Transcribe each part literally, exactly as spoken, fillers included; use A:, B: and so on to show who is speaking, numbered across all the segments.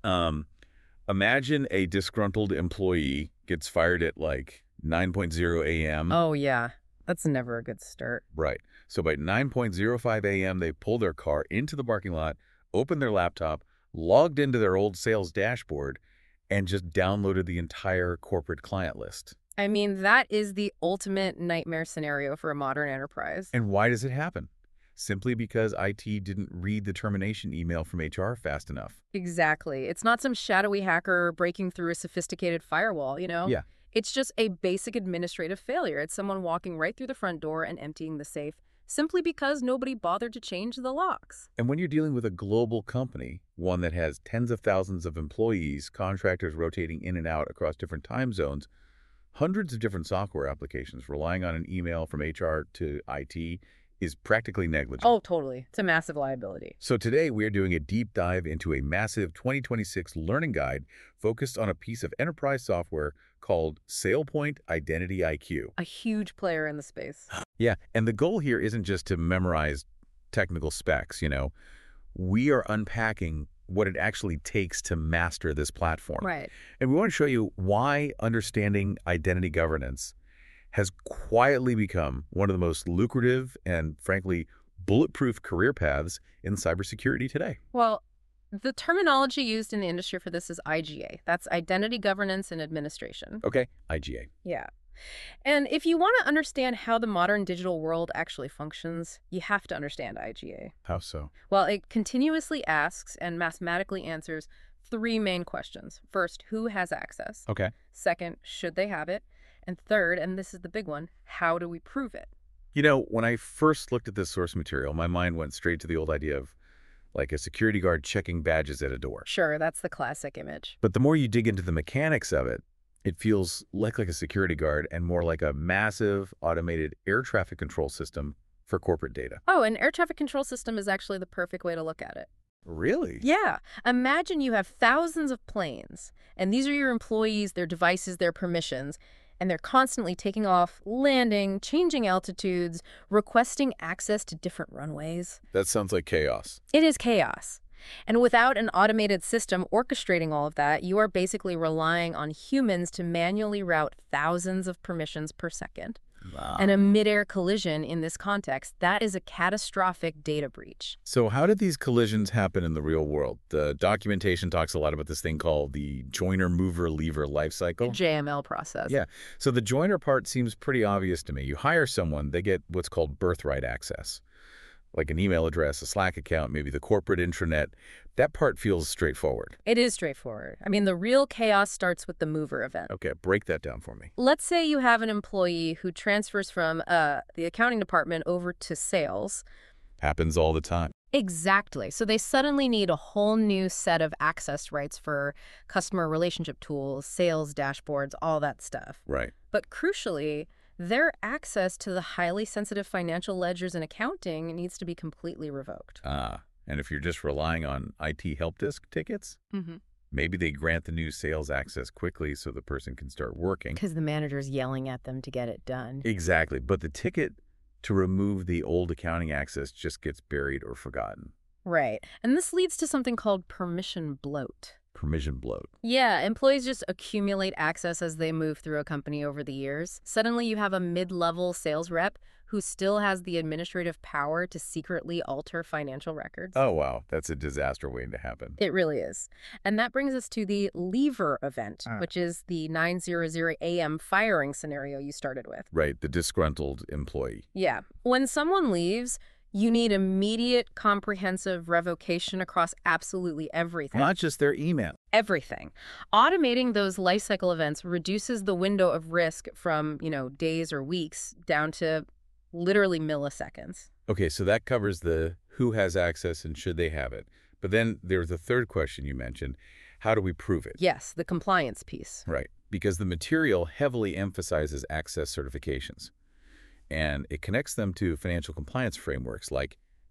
A: Um, imagine a disgruntled employee gets fired at like nine a m
B: Oh, yeah. That's never a good start.
A: Right. So by nine oh five a m, they pull their car into the parking lot, opened their laptop, logged into their old sales dashboard, and just downloaded the entire corporate client list.
B: I mean, that is the ultimate nightmare scenario for a modern enterprise.
A: And why does it happen? Simply because I T didn't read the termination email from H R fast enough.
B: Exactly. It's not some shadowy hacker breaking through a sophisticated firewall, you know?
A: Yeah.
B: It's just a basic administrative failure. It's someone walking right through the front door and emptying the safe simply because nobody bothered to change the locks.
A: And when you're dealing with a global company, one that has tens of thousands of employees, contractors rotating in and out across different time zones, hundreds of different software applications relying on an email from H R to I T is practically negligible.
B: Oh, totally. It's a massive liability.
A: So today we are doing a deep dive into a massive twenty twenty-six learning guide focused on a piece of enterprise software called SailPoint Identity I Q.
B: A huge player in the space.
A: Yeah, and the goal here isn't just to memorize technical specs, you know. We are unpacking what it actually takes to master this platform.
B: Right.
A: And we want to show you why understanding identity governance has quietly become one of the most lucrative and, frankly, bulletproof career paths in cybersecurity today.
B: Well, the terminology used in the industry for this is I G A. That's Identity Governance and Administration.
A: Okay, I G A.
B: Yeah. And if you want to understand how the modern digital world actually functions, you have to understand I G A.
A: How so?
B: Well, it continuously asks and mathematically answers three main questions. First, who has access?
A: Okay.
B: Second, should they have it? And third, and this is the big one, how do we prove it?
A: You know, when I first looked at this source material, my mind went straight to the old idea of like a security guard checking badges at a door.
B: Sure, that's the classic image.
A: But the more you dig into the mechanics of it, it feels like, like a security guard and more like a massive automated air traffic control system for corporate data.
B: Oh, an air traffic control system is actually the perfect way to look at it.
A: Really?
B: Yeah. Imagine you have thousands of planes, and these are your employees, their devices, their permissions, and they're constantly taking off, landing, changing altitudes, requesting access to different runways.
A: That sounds like chaos.
B: It is chaos. And without an automated system orchestrating all of that, you are basically relying on humans to manually route thousands of permissions per second.
A: Wow.
B: And a midair collision in this context, that is a catastrophic data breach.
A: So how did these collisions happen in the real world? The documentation talks a lot about this thing called the joiner mover lever life cycle.
B: J M L process.
A: Yeah. So the joiner part seems pretty obvious to me. You hire someone, they get what's called birthright access, like an email address, a Slack account, maybe the corporate intranet. That part feels straightforward.
B: It is straightforward. I mean, the real chaos starts with the mover event.
A: Okay, break that down for me.
B: Let's say you have an employee who transfers from uh, the accounting department over to sales.
A: Happens all the time.
B: Exactly. So they suddenly need a whole new set of access rights for customer relationship tools, sales dashboards, all that stuff.
A: Right.
B: But crucially, their access to the highly sensitive financial ledgers and accounting needs to be completely revoked.
A: Ah, and if you're just relying on I T help desk tickets,
B: Mm-hmm.
A: maybe they grant the new sales access quickly so the person can start working.
B: Because the manager's yelling at them to get it done.
A: Exactly, but the ticket to remove the old accounting access just gets buried or forgotten.
B: Right. And this leads to something called permission bloat.
A: Permission bloat.
B: Yeah, employees just accumulate access as they move through a company over the years. Suddenly you have a mid-level sales rep who still has the administrative power to secretly alter financial records.
A: Oh, wow. That's a disaster waiting to happen.
B: It really is. And that brings us to the leaver event,
A: Ah.
B: which is the nine hundred a m firing scenario you started with.
A: Right, the disgruntled employee.
B: Yeah. When someone leaves, you need immediate, comprehensive revocation across absolutely everything.
A: Not just their email.
B: Everything. Automating those life cycle events reduces the window of risk from, you know, days or weeks down to literally milliseconds.
A: Okay, so that covers the who has access and should they have it. But then there's the third question you mentioned. How do we prove it?
B: Yes, the compliance piece.
A: Right, because the material heavily emphasizes access certifications. And it connects them to financial compliance frameworks like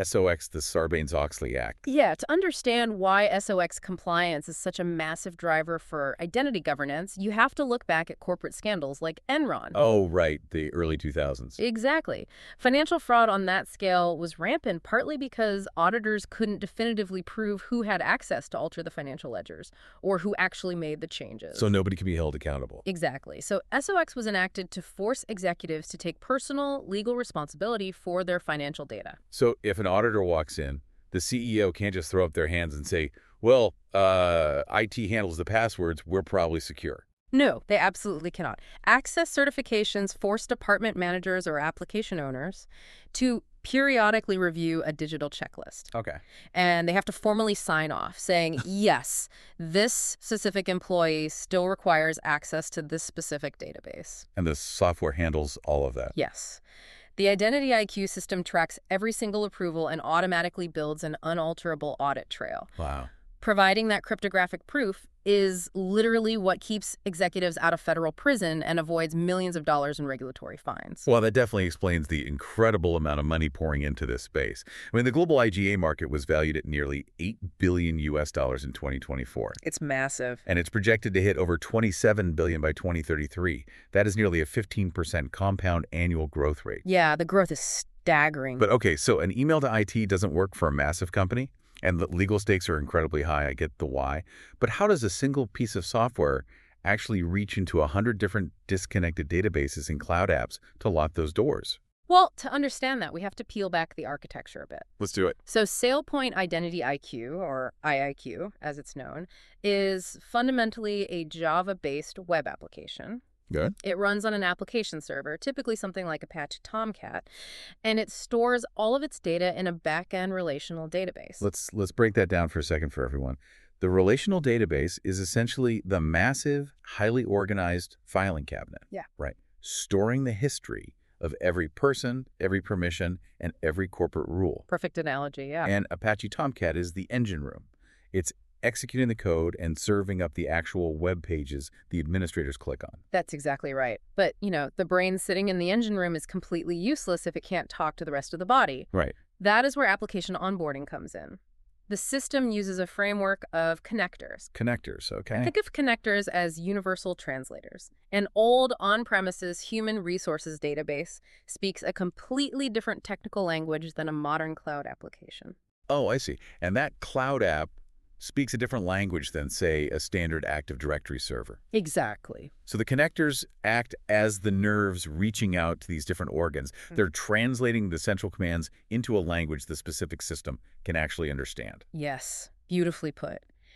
A: S O X, the Sarbanes-Oxley Act.
B: Yeah, to understand why S O X compliance is such a massive driver for identity governance, you have to look back at corporate scandals like Enron.
A: Oh, right, the early two thousands.
B: Exactly. Financial fraud on that scale was rampant partly because auditors couldn't definitively prove who had access to alter the financial ledgers or who actually made the changes.
A: So nobody can be held accountable.
B: Exactly. So S O X was enacted to force executives to take personal legal responsibility for their financial data.
A: So if an auditor walks in, the C E O can't just throw up their hands and say, well, uh, I T handles the passwords, we're probably secure.
B: No, they absolutely cannot. Access certifications force department managers or application owners to periodically review a digital checklist.
A: Okay.
B: And they have to formally sign off saying, yes, this specific employee still requires access to this specific database.
A: And the software handles all of that.
B: Yes. The Identity I Q system tracks every single approval and automatically builds an unalterable audit trail.
A: Wow.
B: Providing that cryptographic proof is literally what keeps executives out of federal prison and avoids millions of dollars in regulatory fines.
A: Well, that definitely explains the incredible amount of money pouring into this space. I mean, the global I G A market was valued at nearly eight billion U S dollars in twenty twenty-four.
B: It's massive.
A: And it's projected to hit over twenty-seven billion dollars by twenty thirty-three. That is nearly a fifteen percent compound annual growth rate.
B: Yeah, the growth is staggering.
A: But okay, so an email to I T doesn't work for a massive company? And the legal stakes are incredibly high. I get the why. But how does a single piece of software actually reach into a hundred different disconnected databases and cloud apps to lock those doors?
B: Well, to understand that, we have to peel back the architecture a bit.
A: Let's do it.
B: So SailPoint Identity I Q, or I I Q as it's known, is fundamentally a Java-based web application.
A: Good.
B: It runs on an application server, typically something like Apache Tomcat, and it stores all of its data in a back-end relational database.
A: Let's let's break that down for a second for everyone. The relational database is essentially the massive, highly organized filing cabinet.
B: Yeah.
A: Right. Storing the history of every person, every permission, and every corporate rule.
B: Perfect analogy, yeah.
A: And Apache Tomcat is the engine room. It's executing the code and serving up the actual web pages the administrators click on.
B: That's exactly right. But, you know, the brain sitting in the engine room is completely useless if it can't talk to the rest of the body.
A: Right.
B: That is where application onboarding comes in. The system uses a framework of connectors.
A: Connectors, okay.
B: Think of connectors as universal translators. An old on-premises human resources database speaks a completely different technical language than a modern cloud application.
A: Oh, I see. And that cloud app speaks a different language than, say, a standard Active Directory server.
B: Exactly.
A: So the connectors act as the nerves reaching out to these different organs. Mm-hmm. They're translating the central commands into a language the specific system can actually understand.
B: Yes, beautifully put.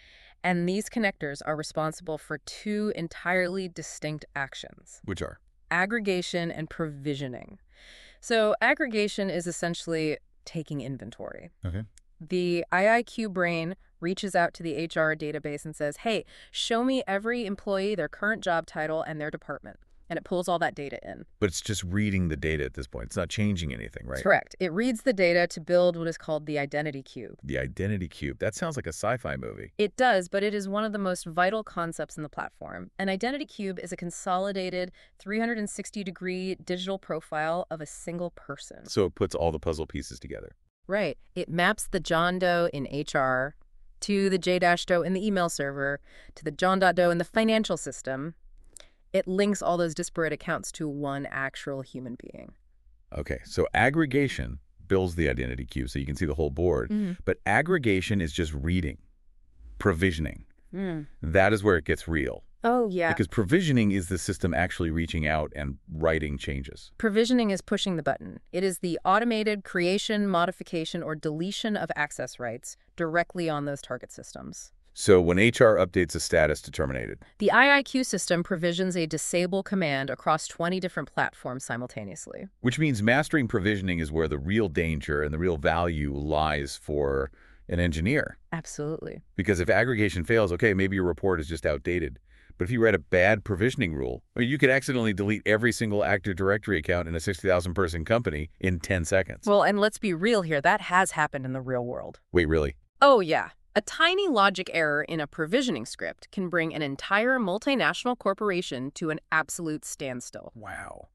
B: And these connectors are responsible for two entirely distinct actions.
A: Which are?
B: Aggregation and provisioning. So aggregation is essentially taking inventory.
A: Okay.
B: The I I Q brain reaches out to the H R database and says, hey, show me every employee, their current job title, and their department. And it pulls all that data in.
A: But it's just reading the data at this point. It's not changing anything, right?
B: Correct. It reads the data to build what is called the identity cube.
A: The identity cube. That sounds like a sci-fi movie.
B: It does, but it is one of the most vital concepts in the platform. An identity cube is a consolidated three hundred sixty degree digital profile of a single person.
A: So it puts all the puzzle pieces together.
B: Right. It maps the John Doe in H R to the J Doe in the email server to the John Doe in the financial system. It links all those disparate accounts to one actual human being.
A: Okay, so aggregation builds the identity cube so you can see the whole board.
B: Mm-hmm.
A: But aggregation is just reading, provisioning.
B: Mm.
A: That is where it gets real.
B: Oh, yeah.
A: Because provisioning is the system actually reaching out and writing changes.
B: Provisioning is pushing the button. It is the automated creation, modification, or deletion of access rights directly on those target systems.
A: So when H R updates a status to terminated,
B: the I I Q system provisions a disable command across twenty different platforms simultaneously.
A: Which means mastering provisioning is where the real danger and the real value lies for an engineer.
B: Absolutely.
A: Because if aggregation fails, okay, maybe your report is just outdated. But if you write a bad provisioning rule, you could accidentally delete every single Active Directory account in a sixty thousand person company in ten seconds.
B: Well, and let's be real here. That has happened in the real world.
A: Wait, really?
B: Oh, yeah. A tiny logic error in a provisioning script can bring an entire multinational corporation to an absolute standstill.
A: Wow.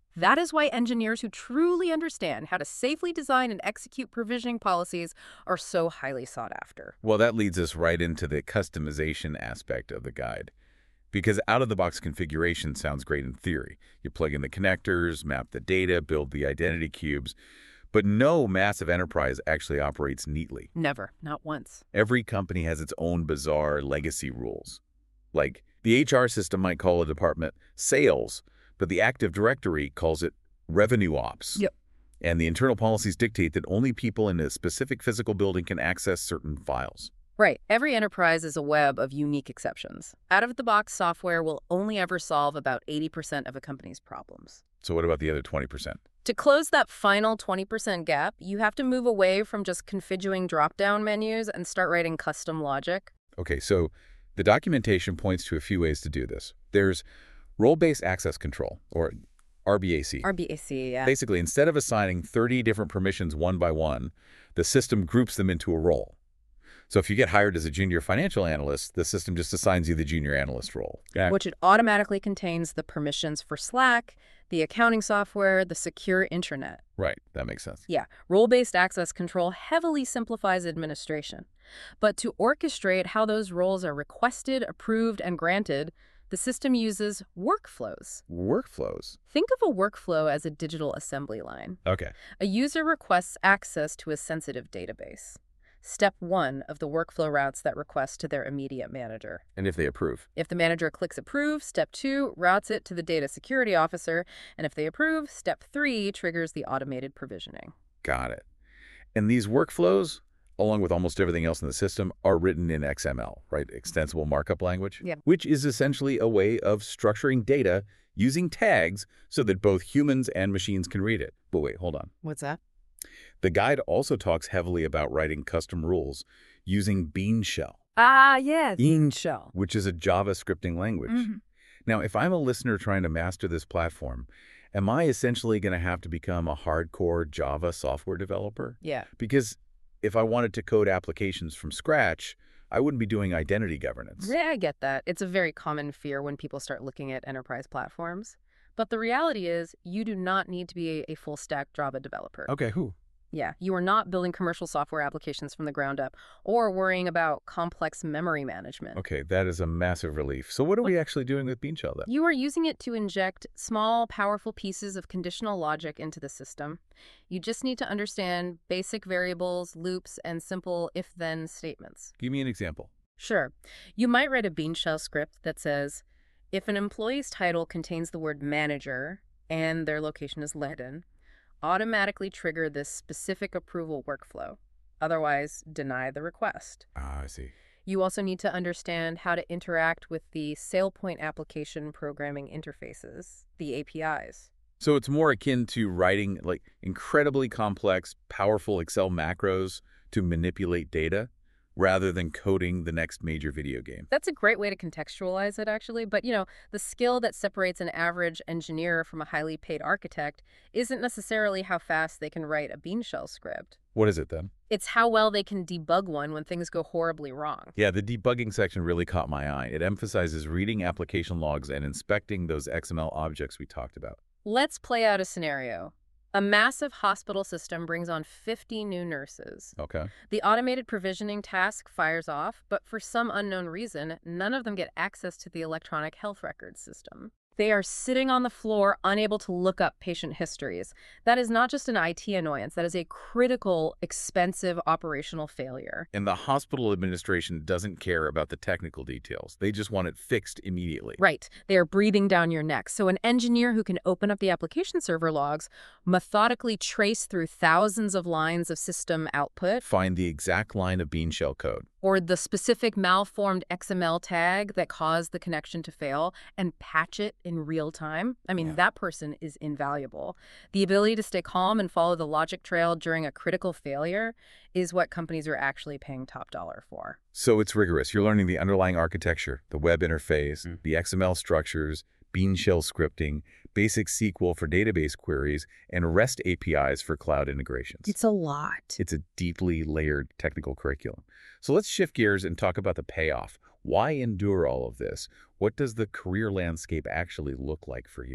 B: That is why engineers who truly understand how to safely design and execute provisioning policies are so highly sought after.
A: Well, that leads us right into the customization aspect of the guide. Because out-of-the-box configuration sounds great in theory. You plug in the connectors, map the data, build the identity cubes. But no massive enterprise actually operates neatly.
B: Never. Not once.
A: Every company has its own bizarre legacy rules. Like, the H R system might call a department sales, but the Active Directory calls it revenue ops.
B: Yep.
A: And the internal policies dictate that only people in a specific physical building can access certain files.
B: Right. Every enterprise is a web of unique exceptions. Out-of-the-box software will only ever solve about eighty percent of a company's problems.
A: So what about the other twenty percent?
B: To close that final twenty percent gap, you have to move away from just configuring drop-down menus and start writing custom logic.
A: Okay, so the documentation points to a few ways to do this. There's role-based access control, or R B A C.
B: R B A C, yeah.
A: Basically, instead of assigning thirty different permissions one by one, the system groups them into a role. So if you get hired as a junior financial analyst, the system just assigns you the junior analyst role. Yeah.
B: Which it automatically contains the permissions for Slack, the accounting software, the secure intranet.
A: Right, that makes sense.
B: Yeah, role-based access control heavily simplifies administration. But to orchestrate how those roles are requested, approved, and granted, the system uses workflows.
A: Workflows?
B: Think of a workflow as a digital assembly line.
A: Okay.
B: A user requests access to a sensitive database. Step one of the workflow routes that request to their immediate manager.
A: And if they approve?
B: If the manager clicks approve, step two routes it to the data security officer, and if they approve, step three triggers the automated provisioning.
A: Got it. And these workflows, along with almost everything else in the system, are written in X M L, right? Extensible markup language?
B: Yeah.
A: Which is essentially a way of structuring data using tags so that both humans and machines can read it. But wait, hold on.
B: What's that?
A: The guide also talks heavily about writing custom rules using Bean Shell.
B: Ah, yes. Bean Shell.
A: Which is a Java scripting language.
B: Mm-hmm.
A: Now, if I'm a listener trying to master this platform, am I essentially going to have to become a hardcore Java software developer?
B: Yeah.
A: Because if I wanted to code applications from scratch, I wouldn't be doing identity governance.
B: Yeah, I get that. It's a very common fear when people start looking at enterprise platforms. But the reality is you do not need to be a, a full-stack Java developer.
A: Okay, who?
B: Yeah, you are not building commercial software applications from the ground up or worrying about complex memory management.
A: Okay, that is a massive relief. So what are we actually doing with Bean Shell then?
B: You are using it to inject small, powerful pieces of conditional logic into the system. You just need to understand basic variables, loops, and simple if-then statements.
A: Give me an example.
B: Sure. You might write a Bean Shell script that says, if an employee's title contains the word manager and their location is Leiden, automatically trigger this specific approval workflow. Otherwise, deny the request.
A: Ah, I see.
B: You also need to understand how to interact with the SailPoint application programming interfaces, the A P Is.
A: So it's more akin to writing like incredibly complex, powerful Excel macros to manipulate data rather than coding the next major video game.
B: That's a great way to contextualize it, actually. But, you know, the skill that separates an average engineer from a highly paid architect isn't necessarily how fast they can write a Bean Shell script.
A: What is it then?
B: It's how well they can debug one when things go horribly wrong.
A: Yeah, the debugging section really caught my eye. It emphasizes reading application logs and inspecting those X M L objects we talked about.
B: Let's play out a scenario. A massive hospital system brings on fifty new nurses.
A: Okay.
B: The automated provisioning task fires off, but for some unknown reason, none of them get access to the electronic health records system. They are sitting on the floor, unable to look up patient histories. That is not just an I T annoyance. That is a critical, expensive operational failure.
A: And the hospital administration doesn't care about the technical details. They just want it fixed immediately.
B: Right. They are breathing down your neck. So an engineer who can open up the application server logs, methodically trace through thousands of lines of system output,
A: Find the exact line of Bean Shell code.
B: or the specific malformed X M L tag that caused the connection to fail, and patch it in real time. I mean,
A: Yeah.
B: that person is invaluable. The ability to stay calm and follow the logic trail during a critical failure is what companies are actually paying top dollar for.
A: So it's rigorous. You're learning the underlying architecture, the web interface,
B: Mm.
A: the X M L structures, Bean Shell scripting, basic S Q L for database queries, and REST A P Is for cloud integrations.
B: It's a lot.
A: It's a deeply layered technical curriculum. So let's shift gears and talk about the payoff. Why endure all of this? What does the career landscape actually look like for you?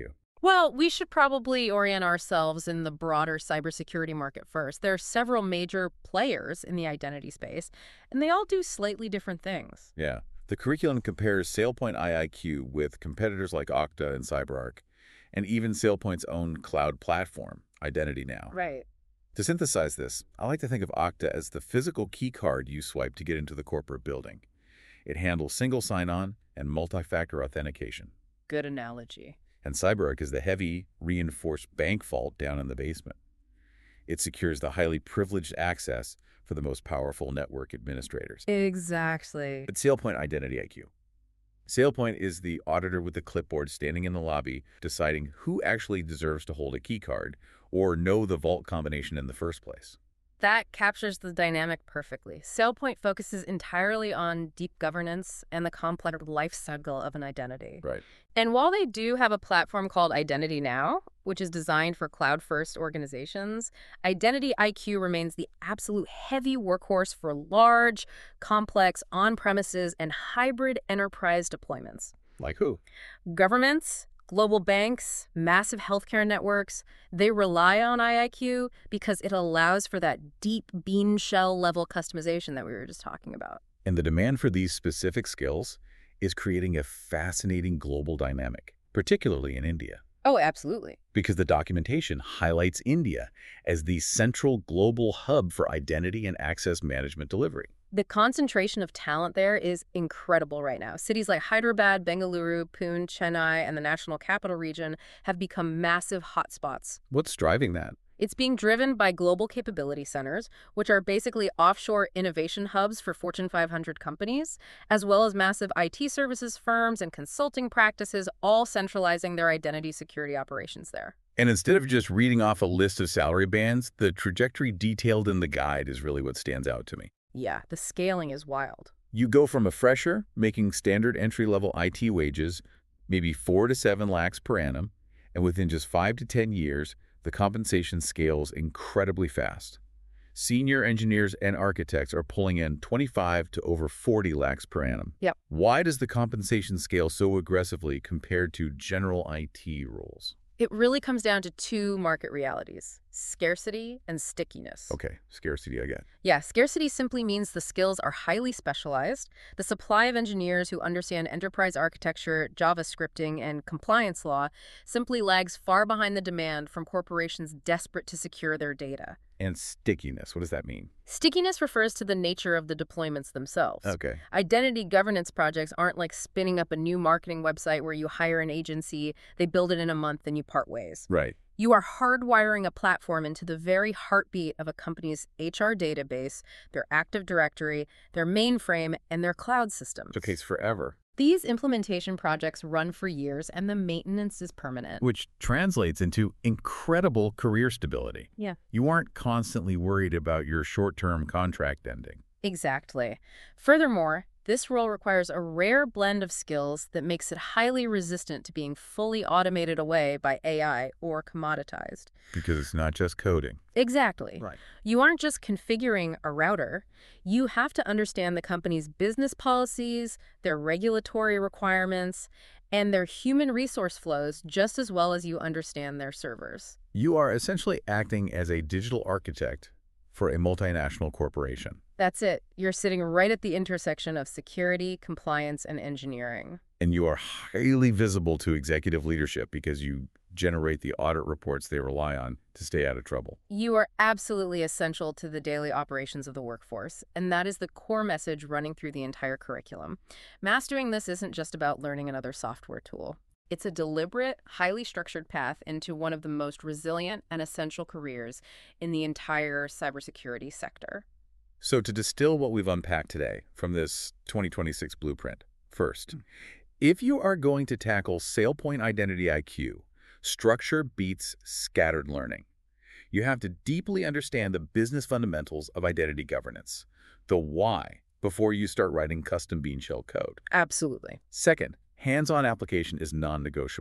B: Well, we should probably orient ourselves in the broader cybersecurity market first. There are several major players in the identity space, and they all do slightly different things.
A: Yeah. The curriculum compares SailPoint I I Q with competitors like Okta and CyberArk, and even SailPoint's own cloud platform, IdentityNow.
B: Right.
A: To synthesize this, I like to think of Okta as the physical key card you swipe to get into the corporate building. It handles single sign-on and multi-factor authentication.
B: Good analogy.
A: And CyberArk is the heavy, reinforced bank vault down in the basement. It secures the highly privileged access for the most powerful network administrators.
B: Exactly.
A: But SailPoint Identity I Q. SailPoint is the auditor with the clipboard standing in the lobby deciding who actually deserves to hold a key card or know the vault combination in the first place.
B: That captures the dynamic perfectly. SailPoint focuses entirely on deep governance and the complex life cycle of an identity.
A: Right.
B: And while they do have a platform called IdentityNow, which is designed for cloud-first organizations, Identity I Q remains the absolute heavy workhorse for large, complex, on-premises, and hybrid enterprise deployments.
A: Like who?
B: Governments, global banks, massive healthcare networks, they rely on I I Q because it allows for that deep bean shell level customization that we were just talking about.
A: And the demand for these specific skills is creating a fascinating global dynamic, particularly in India.
B: Oh, absolutely.
A: Because the documentation highlights India as the central global hub for identity and access management delivery.
B: The concentration of talent there is incredible right now. Cities like Hyderabad, Bengaluru, Pune, Chennai, and the National Capital Region have become massive hotspots.
A: What's driving that?
B: It's being driven by global capability centers, which are basically offshore innovation hubs for Fortune five hundred companies, as well as massive I T services firms and consulting practices, all centralizing their identity security operations there.
A: And instead of just reading off a list of salary bands, the trajectory detailed in the guide is really what stands out to me.
B: Yeah, the scaling is wild.
A: You go from a fresher making standard entry-level I T wages, maybe four to seven lakhs per annum, and within just five to ten years, the compensation scales incredibly fast. Senior engineers and architects are pulling in twenty-five to over forty lakhs per annum.
B: Yep.
A: Why does the compensation scale so aggressively compared to general I T roles?
B: It really comes down to two market realities, scarcity and stickiness.
A: Okay, scarcity I get.
B: Yeah, scarcity simply means the skills are highly specialized. The supply of engineers who understand enterprise architecture, JavaScripting, and compliance law simply lags far behind the demand from corporations desperate to secure their data.
A: And stickiness, what does that mean?
B: Stickiness refers to the nature of the deployments themselves.
A: Okay.
B: Identity governance projects aren't like spinning up a new marketing website where you hire an agency, they build it in a month, and you part ways.
A: Right.
B: You are hardwiring a platform into the very heartbeat of a company's H R database, their Active Directory, their mainframe, and their cloud systems.
A: Okay, it's forever.
B: These implementation projects run for years, and the maintenance is permanent.
A: Which translates into incredible career stability.
B: Yeah.
A: You aren't constantly worried about your short-term contract ending.
B: Exactly. Furthermore, this role requires a rare blend of skills that makes it highly resistant to being fully automated away by A I or commoditized.
A: Because it's not just coding.
B: Exactly.
A: Right.
B: You aren't just configuring a router. You have to understand the company's business policies, their regulatory requirements, and their human resource flows just as well as you understand their servers.
A: You are essentially acting as a digital architect for a multinational corporation.
B: That's it. You're sitting right at the intersection of security, compliance, and engineering.
A: And you are highly visible to executive leadership because you generate the audit reports they rely on to stay out of trouble.
B: You are absolutely essential to the daily operations of the workforce, and that is the core message running through the entire curriculum. Mastering this isn't just about learning another software tool. It's a deliberate, highly structured path into one of the most resilient and essential careers in the entire cybersecurity sector.
A: So to distill what we've unpacked today from this twenty twenty-six blueprint, first, if you are going to tackle SailPoint Identity I Q, structure beats scattered learning. You have to deeply understand the business fundamentals of identity governance, the why, before you start writing custom bean shell code.
B: Absolutely.
A: Second, hands-on application is non-negotiable.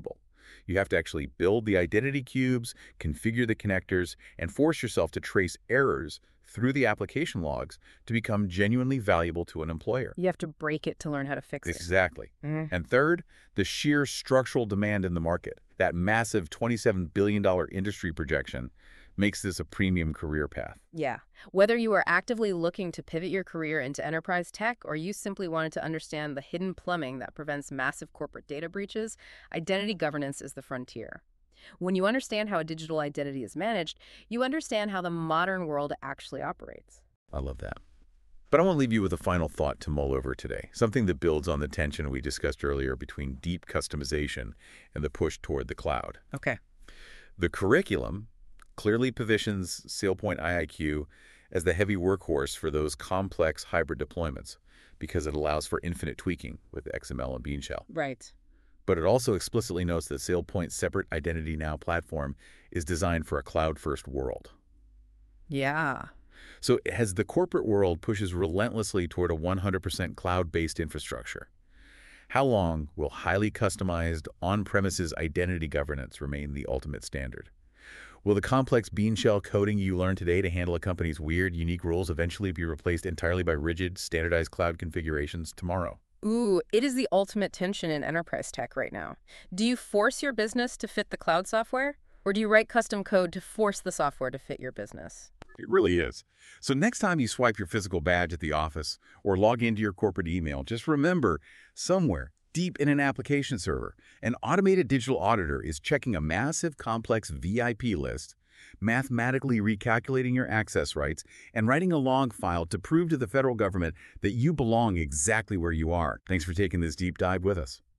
A: You have to actually build the identity cubes, configure the connectors, and force yourself to trace errors through the application logs to become genuinely valuable to an employer.
B: You have to break it to learn how to fix it.
A: Exactly.
B: Mhm.
A: And third, the sheer structural demand in the market. That massive twenty-seven billion dollar industry projection makes this a premium career path.
B: Yeah. Whether you are actively looking to pivot your career into enterprise tech or you simply wanted to understand the hidden plumbing that prevents massive corporate data breaches, identity governance is the frontier. When you understand how a digital identity is managed, you understand how the modern world actually operates.
A: I love that. But I want to leave you with a final thought to mull over today, something that builds on the tension we discussed earlier between deep customization and the push toward the cloud.
B: Okay.
A: The curriculum clearly positions SailPoint I I Q as the heavy workhorse for those complex hybrid deployments because it allows for infinite tweaking with X M L and Bean Shell.
B: Right.
A: But it also explicitly notes that SailPoint's separate Identity Now platform is designed for a cloud-first world.
B: Yeah.
A: So as the corporate world pushes relentlessly toward a one hundred percent cloud-based infrastructure, how long will highly customized on-premises identity governance remain the ultimate standard? Will the complex Bean Shell coding you learned today to handle a company's weird, unique rules eventually be replaced entirely by rigid, standardized cloud configurations tomorrow?
B: Ooh, it is the ultimate tension in enterprise tech right now. Do you force your business to fit the cloud software? Or do you write custom code to force the software to fit your business?
A: It really is. So next time you swipe your physical badge at the office or log into your corporate email, just remember, somewhere deep in an application server, an automated digital auditor is checking a massive, complex V I P list, mathematically recalculating your access rights, and writing a log file to prove to the federal government that you belong exactly where you are. Thanks for taking this deep dive with us.